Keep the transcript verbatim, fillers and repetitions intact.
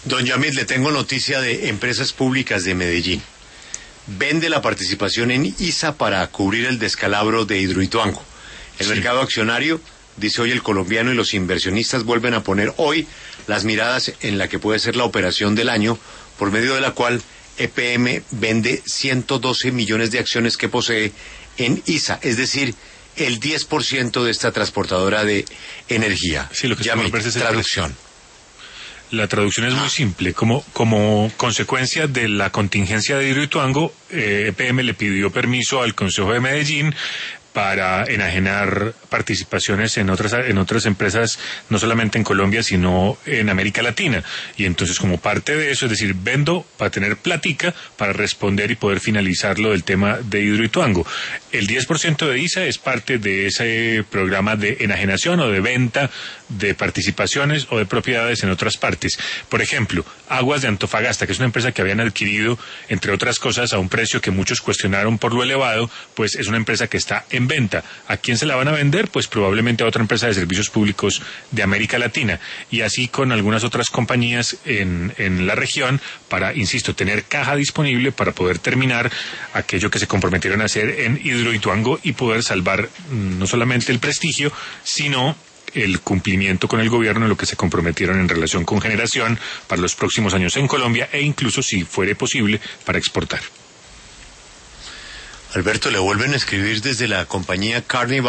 Don Yamil, le tengo noticia de Empresas Públicas de Medellín. Vende la participación en I S A para cubrir el descalabro de Hidroituango. El sí. mercado accionario, dice hoy el colombiano, y los inversionistas vuelven a poner hoy las miradas en la que puede ser la operación del año, por medio de la cual E P M vende ciento doce millones de acciones que posee en I S A, es decir, el diez por ciento de esta transportadora de energía. Sí, lo que Yamil, es traducción. La traducción es muy simple. Como, como consecuencia de la contingencia de Hidroituango, eh, E P M le pidió permiso al Consejo de Medellín para enajenar participaciones en otras en otras empresas, no solamente en Colombia, sino en América Latina. Y entonces, como parte de eso, es decir, vendo para tener platica, para responder y poder finalizar lo del tema de Hidroituango. El diez por ciento de I S A es parte de ese programa de enajenación o de venta de participaciones o de propiedades en otras partes. Por ejemplo, Aguas de Antofagasta, que es una empresa que habían adquirido, entre otras cosas, a un precio que muchos cuestionaron por lo elevado, pues es una empresa que está en venta. ¿A quién se la van a vender? Pues probablemente a otra empresa de servicios públicos de América Latina, y así con algunas otras compañías en, en la región, para, insisto, tener caja disponible para poder terminar aquello que se comprometieron a hacer en Hidroituango y poder salvar no solamente el prestigio, sino el cumplimiento con el gobierno en lo que se comprometieron en relación con generación para los próximos años en Colombia, e incluso, si fuere posible, para exportar. Alberto, le vuelven a escribir desde la compañía Carnival